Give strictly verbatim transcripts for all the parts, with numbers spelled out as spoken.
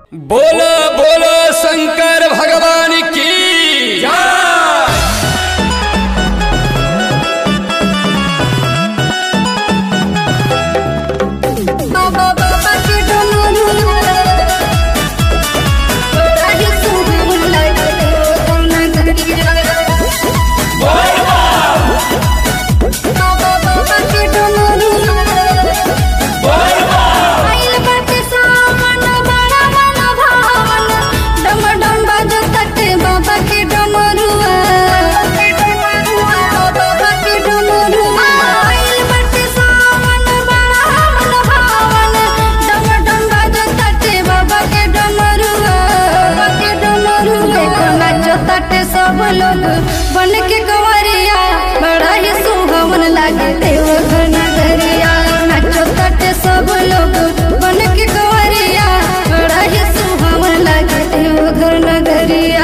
बोलो बोलो शंकर भगवान की जय। सब लोग बन के कंवरिया बड़ा ही सुहावन लागे देवघर नगरिया। नाचो तटे सब लोग बन के कंवरिया बड़ा ही सुहावन लागे देवघर नगरिया।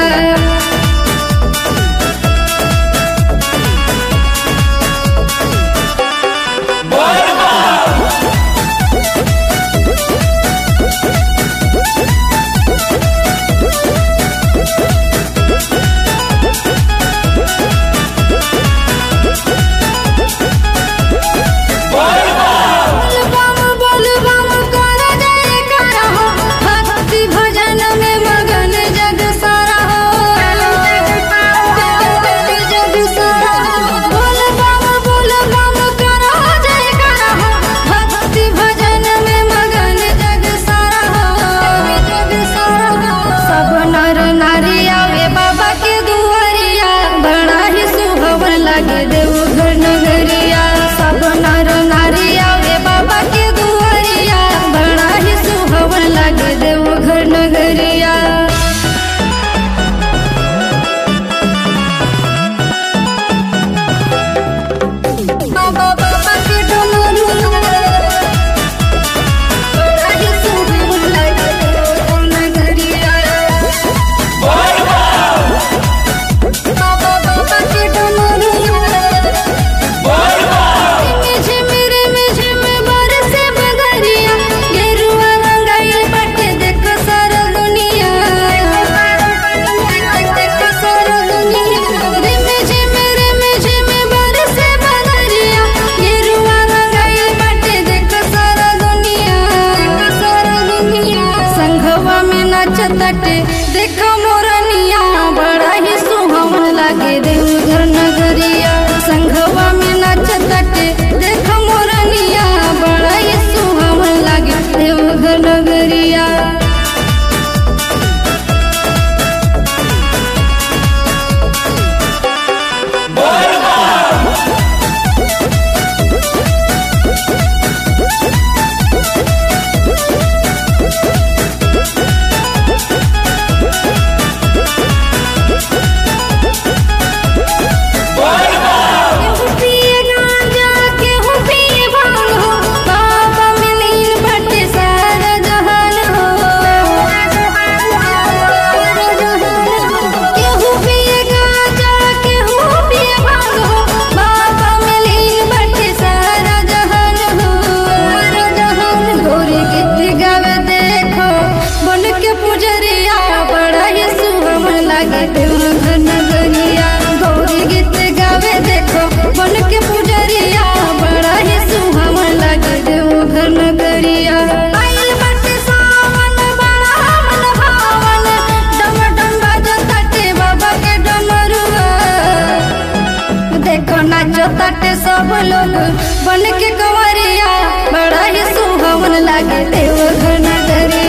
देवघर नगरिया सब नर नारी आवे बाबा के दुआरिया बड़ा ही सुहावन लागे देवघर नगरिया। बाबा बाबा के डमरू बड़ा ही सुहावन लागे देवघर नगरिया। बाबा बाबा के डमरू तटे देखो मोरनिया बड़ा ही सुहावन लागे देवघर नगरिया। संघवा में नाच तटे देखो मोरनिया बड़ा ही सुहावन लागे देवघर नगरिया। देवघर नगरिया गौरी गीत गावे देखो बन के पुजरिया बड़ा ही सुहावन लागे देवघर नगरिया। आइल बाटे सावन बड़ा मन भावन डम डम बाजो तटे बाबा के डमरुआ। देखो नाचो तटे सब लोग बन के कंवरिया बड़ा ही सुहावन लागे देवघर नगरिया।